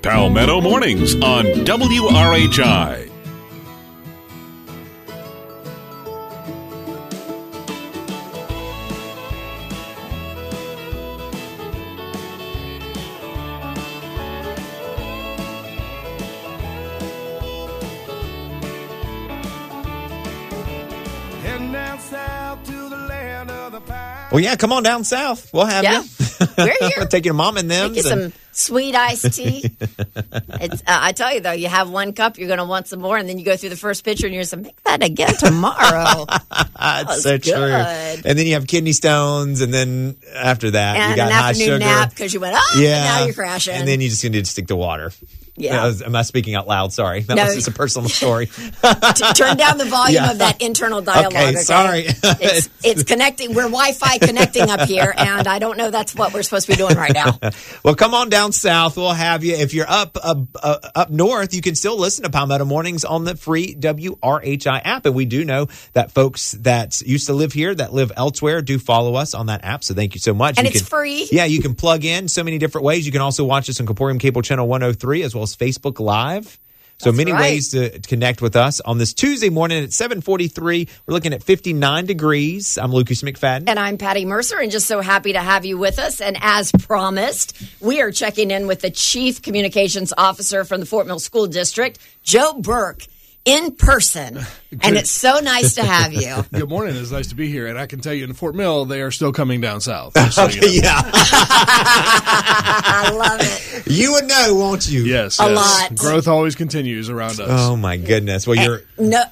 Palmetto Mornings on WRHI. Well, yeah, come on down south. We'll have you. We're here. Take your mom and them. Make you some sweet iced tea. I tell you, though, you have one cup, you're going to want some more, and then you go through the first pitcher, and you're going to make that again tomorrow. That's so true. And then you have kidney stones, and then after that, and you got an high afternoon sugar. nap because you went, and now you're crashing. And then you just need to stick to water. Yeah. Am I speaking out loud? Sorry. That was just a personal story. Turn down the volume of that internal dialogue. Okay, sorry. It's connecting. We're Wi-Fi connecting up here, and I don't know that's what we're supposed to be doing right now. Well, come on down south. We'll have you. If you're up north, you can still listen to Palmetto Mornings on the free WRHI app. And we do know that folks that used to live here, that live elsewhere, do follow us on that app. So thank you so much. And it's free. Yeah, you can plug in so many different ways. You can also watch us on Corporium Cable Channel 103 as well as Facebook Live. So That's many right. ways to connect with us on this Tuesday morning at 7:43. We're looking at 59 degrees. I'm Lucas McFadden. And I'm Patty Mercer, and just so happy to have you with us. And as promised, we are checking in with the Chief Communications Officer from the Fort Mill School District, Joe Burke, in person. And it's so nice to have you. Good morning. It's nice to be here. And I can tell you in Fort Mill, they are still coming down south. So you know. Yeah. I love it. You would know, won't you? Yes. A lot. Growth always continues around us. Oh, my goodness. Well, you're...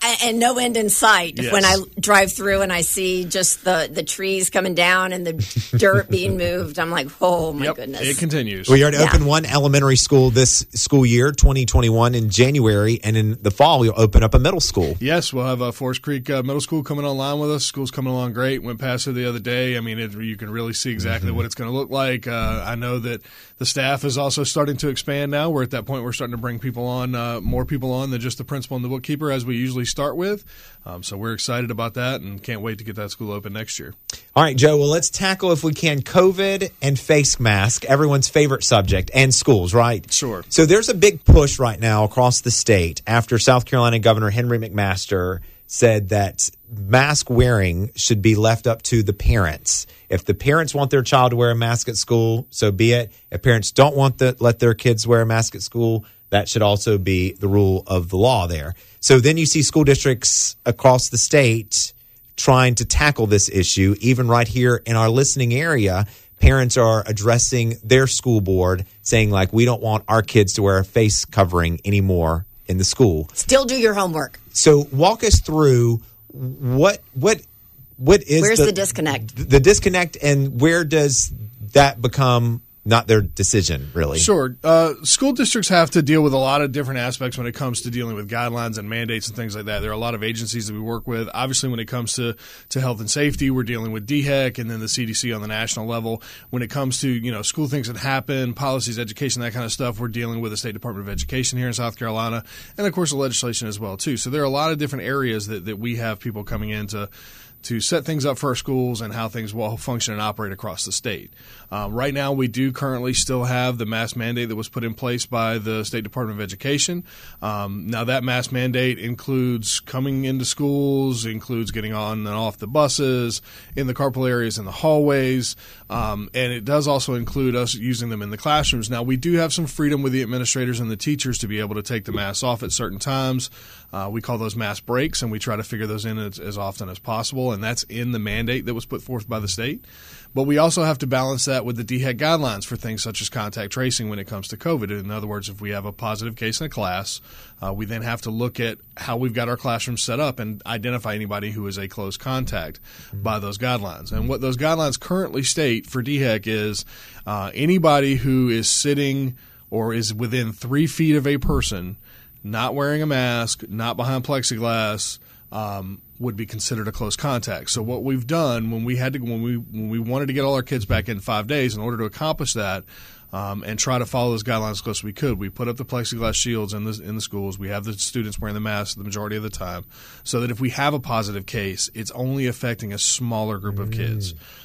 No end in sight. Yes. When I drive through and I see just the trees coming down and the dirt being moved, I'm like, oh, my goodness. It continues. We already opened one elementary school this school year, 2021, in January. And in the fall, we'll open up a middle school. Yes, we'll have Forest Creek Middle School coming online with us. School's coming along great. Went past it the other day. I mean, you can really see exactly what it's going to look like. I know that the staff is also starting to expand now. We're at that point we're starting to bring people on, more people on than just the principal and the bookkeeper as we usually start with. So we're excited about that and can't wait to get that school open next year. All right, Joe, well, let's tackle, if we can, COVID and face mask, everyone's favorite subject, and schools, right? Sure. So there's a big push right now across the state after South Carolina Governor Henry McMaster said that mask wearing should be left up to the parents. If the parents want their child to wear a mask at school, so be it. If parents don't want to let their kids wear a mask at school, that should also be the rule of the law there. So then you see school districts across the state trying to tackle this issue. Even right here in our listening area, parents are addressing their school board saying, like, we don't want our kids to wear a face covering anymore in the school. Still do your homework. So walk us through what is Where's the disconnect? The disconnect, and where does that become not their decision, really? Sure. School districts have to deal with a lot of different aspects when it comes to dealing with guidelines and mandates and things like that. There are a lot of agencies that we work with. Obviously, when it comes to health and safety, we're dealing with DHEC and then the CDC on the national level. When it comes to, school things that happen, policies, education, that kind of stuff, we're dealing with the State Department of Education here in South Carolina, and of course the legislation as well, too. So there are a lot of different areas that we have people coming in to set things up for our schools and how things will function and operate across the state. Right now, we do currently still have the mask mandate that was put in place by the State Department of Education. Now, that mask mandate includes coming into schools, includes getting on and off the buses, in the carpool areas, in the hallways, and it does also include us using them in the classrooms. Now, we do have some freedom with the administrators and the teachers to be able to take the masks off at certain times. We call those mask breaks, and we try to figure those in as often as possible, and that's in the mandate that was put forth by the state. But we also have to balance that with the DHEC guidelines for things such as contact tracing when it comes to COVID. In other words, if we have a positive case in a class, we then have to look at how we've got our classrooms set up and identify anybody who is a close contact by those guidelines. And what those guidelines currently state for DHEC is anybody who is sitting or is within 3 feet of a person not wearing a mask, not behind plexiglass, would be considered a close contact. So what we've done when we wanted to get all our kids back in 5 days, in order to accomplish that and try to follow those guidelines as close as we could, we put up the plexiglass shields in the schools. We have the students wearing the masks the majority of the time, so that if we have a positive case, it's only affecting a smaller group of kids.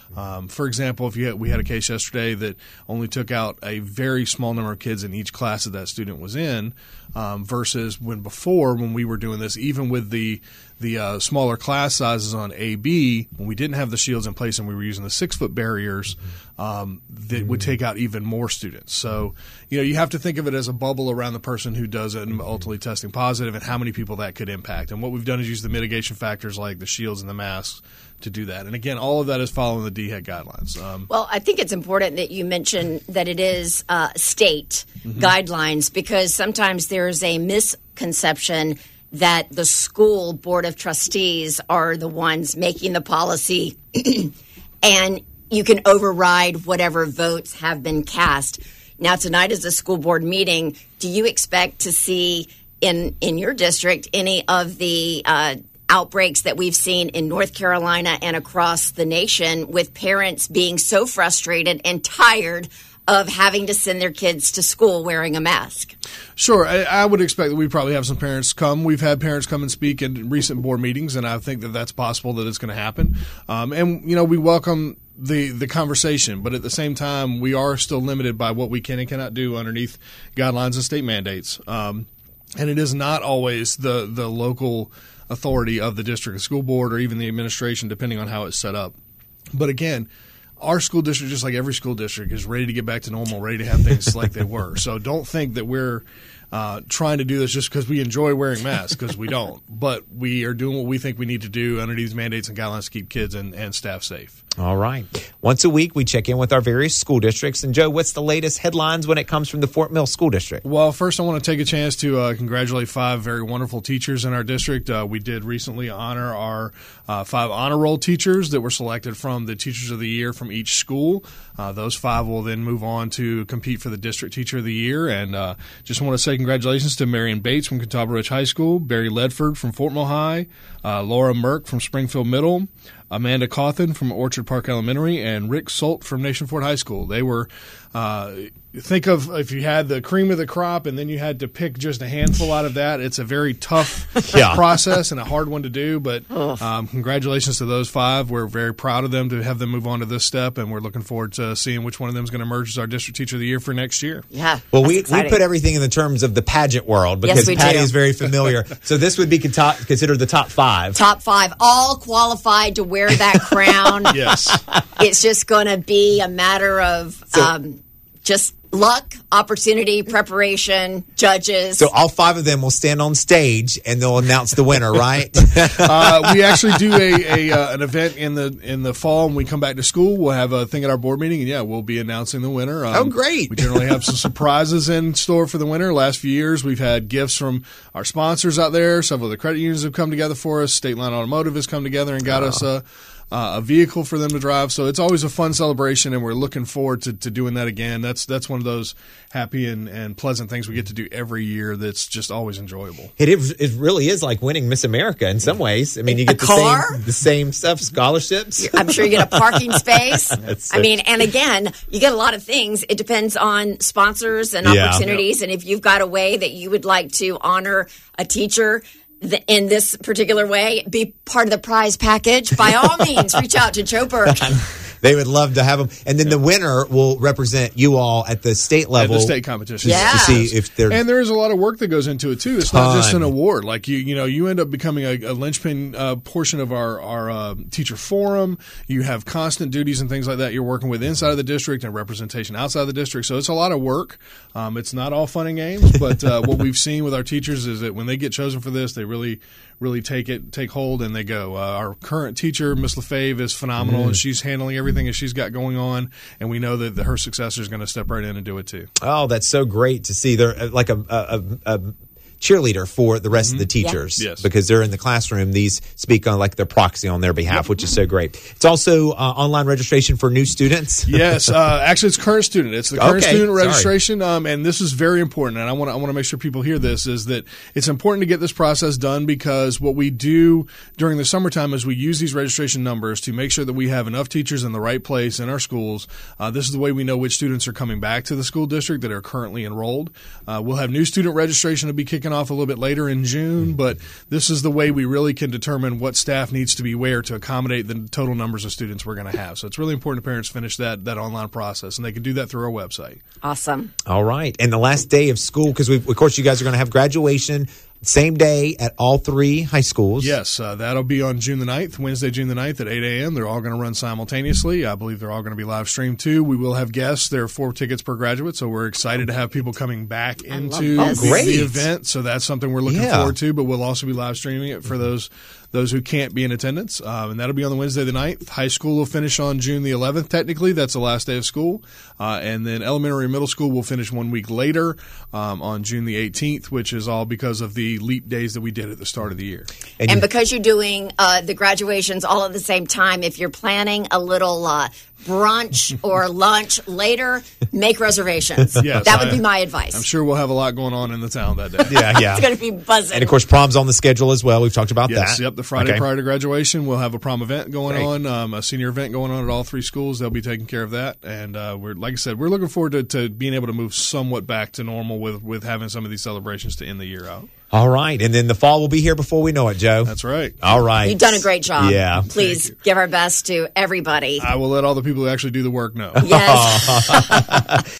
For example, we had a case yesterday that only took out a very small number of kids in each class that student was in, versus when we were doing this, even with the smaller class sizes on AB, when we didn't have the shields in place and we were using the 6-foot barriers, that would take out even more students. So, you have to think of it as a bubble around the person who does it and ultimately testing positive, and how many people that could impact. And what we've done is use the mitigation factors like the shields and the masks to do that. And again, all of that is following the DHEC guidelines. Well, I think it's important that you mention that it is state guidelines, because sometimes there's a misconception that the school board of trustees are the ones making the policy and you can override whatever votes have been cast. Now, tonight is a school board meeting. Do you expect to see in your district any of the outbreaks that we've seen in North Carolina and across the nation, with parents being so frustrated and tired of having to send their kids to school wearing a mask? Sure. I would expect that we probably have some parents come. We've had parents come and speak in recent board meetings, and I think that that's possible that it's going to happen. And we welcome the conversation, but at the same time, we are still limited by what we can and cannot do underneath guidelines and state mandates. And it is not always the local authority of the district school board or even the administration, depending on how it's set up. But again, our school district, just like every school district, is ready to get back to normal, ready to have things like they were. So don't think that we're trying to do this just because we enjoy wearing masks, because we don't. But we are doing what we think we need to do under these mandates and guidelines to keep kids and staff safe. All right. Once a week, we check in with our various school districts. And, Joe, what's the latest headlines when it comes from the Fort Mill School District? Well, first I want to take a chance to congratulate 5 very wonderful teachers in our district. We did recently honor our 5 honor roll teachers that were selected from the Teachers of the Year from each school. Those 5 will then move on to compete for the District Teacher of the Year. And just want to say congratulations to Marion Bates from Catawba Ridge High School, Barry Ledford from Fort Mill High, Laura Merck from Springfield Middle, Amanda Cawthon from Orchard Park Elementary, and Rick Solt from Nation Fort High School. They were think of if you had the cream of the crop and then you had to pick just a handful out of that. It's a very tough process and a hard one to do, but congratulations to those 5. We're very proud of them to have them move on to this step, and we're looking forward to seeing which one of them is going to emerge as our District Teacher of the Year for next year. Yeah. Well, we put everything in the terms of the pageant world, because Patty is very familiar. So this would be considered the top 5. Top 5, all qualified to wear that crown. Yes. It's just going to be a matter of just luck, opportunity, preparation, judges. So all 5 of them will stand on stage and they'll announce the winner, right? We actually do an event in the fall when we come back to school. We'll have a thing at our board meeting, and we'll be announcing the winner. Oh, great. We generally have some surprises in store for the winner. Last few years, we've had gifts from our sponsors out there. Several of the credit unions have come together for us. State Line Automotive has come together and got us a vehicle for them to drive. So it's always a fun celebration, and we're looking forward to doing that again. That's one of those happy and pleasant things we get to do every year that's just always enjoyable. It really is like winning Miss America in some ways. I mean, you get the same stuff, scholarships. I'm sure you get a parking space. And again, you get a lot of things. It depends on sponsors and opportunities. And if you've got a way that you would like to honor a teacher in this particular way, be part of the prize package, by all means, reach out to Joe Burke. They would love to have them. And then the winner will represent you all at the state level. At the state competition. To see if they're... And there is a lot of work that goes into it, too. It's not just an award. Like, you end up becoming a linchpin portion of our teacher forum. You have constant duties and things like that you're working with inside of the district and representation outside of the district. So it's a lot of work. It's not all fun and games, but what we've seen with our teachers is that when they get chosen for this, they really take hold, and they go. Our current teacher, Miss LaFave, is phenomenal, and she's handling everything that she's got going on, and we know that her successor is going to step right in and do it too. Oh, that's so great to see. They're like a cheerleader for the rest of the teachers, because they're in the classroom. These speak on like their proxy on their behalf, which is so great. It's also online registration for new students. Yes, actually, it's current student. It's the current student registration, and this is very important. And I want to make sure people hear this: is that it's important to get this process done, because what we do during the summertime is we use these registration numbers to make sure that we have enough teachers in the right place in our schools. This is the way we know which students are coming back to the school district that are currently enrolled. We'll have new student registration to be kicking off a little bit later in June, but this is the way we really can determine what staff needs to be where to accommodate the total numbers of students we're going to have. So it's really important parents finish that online process, and they can do that through our website. Awesome. All right. And the last day of school, because of course you guys are going to have graduation same day at all 3 high schools. Yes, that'll be on June the 9th, Wednesday, June the 9th at 8 a.m. They're all going to run simultaneously. I believe they're all going to be live streamed too. We will have guests. There are 4 tickets per graduate, so we're excited to have people coming back into the event. So that's something we're looking forward to, but we'll also be live streaming it for those who can't be in attendance. And that'll be on the Wednesday the 9th. High school will finish on June the 11th, technically. That's the last day of school. And then elementary and middle school will finish 1 week later on June the 18th, which is all because of the leap days that we did at the start of the year. And because you're doing the graduations all at the same time, if you're planning a little brunch or lunch later, make reservations. Yes, that would be my advice. I'm sure we'll have a lot going on in the town that day. Yeah. It's going to be buzzing. And of course, prom's on the schedule as well. We've talked about that. Yep. The Friday prior to graduation, we'll have a prom event going on, a senior event going on at all 3 schools. They'll be taking care of that. And we're, like I said, we're looking forward to being able to move somewhat back to normal with having some of these celebrations to end the year out. All right. And then the fall will be here before we know it, Joe. That's right. All right. You've done a great job. Yeah. Please give our best to everybody. I will let all the people who actually do the work know. Yes.